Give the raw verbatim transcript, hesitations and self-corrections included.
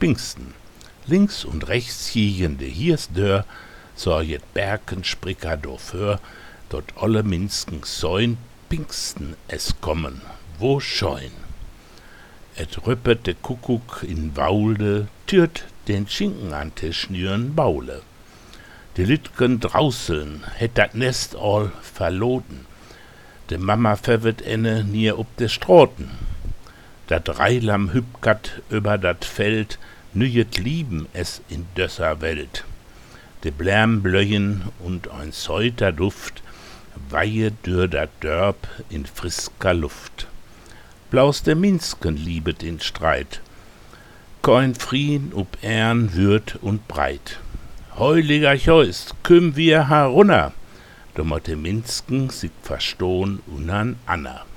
Pfingsten. Links und rechts jiegende Hirsdör, sorget Berken Spricker dofür, dort alle Minsken säun, Pfingsten es kommen, wo scheun. Et rüppet de Kuckuck in Waulde, türt den Schinken an Tisch nüren Baule. De Lütgen draußen het dat Nest all verloten, de Mama verwet enne nier ob de Stroten. Dat Reilam hüpkat über dat Feld, nüjet lieben es in dösser Welt. De Blärm blöjen und ein säuter Duft, weihe dür dat Dörp in frisker Luft. Blaus der Minsken liebet in Streit, kein Frieden ob Ehren würd und breit. Heiliger Cheust, küm wir herunter, dummer de Minsken sich verstohn unan Anna.